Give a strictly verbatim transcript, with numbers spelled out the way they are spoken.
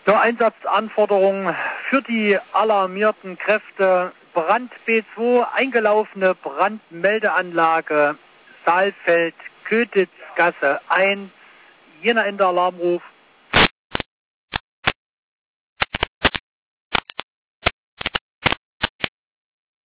Zur Einsatzanforderung für die alarmierten Kräfte: Brand B zwei, eingelaufene Brandmeldeanlage Saalfeld, Kötitzgasse eins. Jener in der Alarmruf